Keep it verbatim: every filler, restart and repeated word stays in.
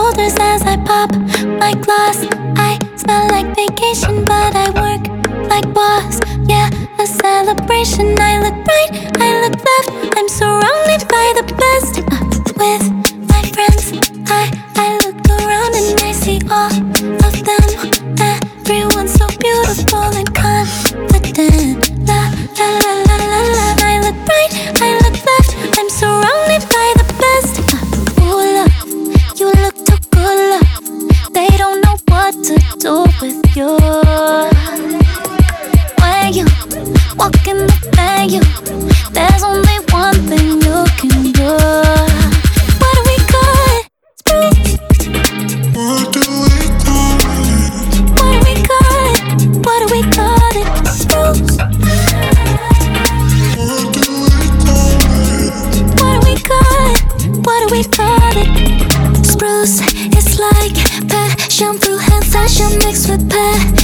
shoulders as I pop my glass. I smell like vacation, but I work like boss. Yeah, a celebration. I look right, I look left. I'm surrounded by the best. Uh, with my friends, I, I look around and I see all of them. Everyone's so beautiful and confident. La, la, la, la, la, la. I look right, I look left. I'm surrounded by the best. Uh, ooh, love, you look too good, love. They don't know what to do with you. When you walk in the venue, there's only one thing you can do. What do we call it? Spruce. What do we call it? What do we call it? What do we call it? Spruce. What do we call it? What do we call it? What do we call it? Spruce. It's like passion fruit and fashion mixed with passion.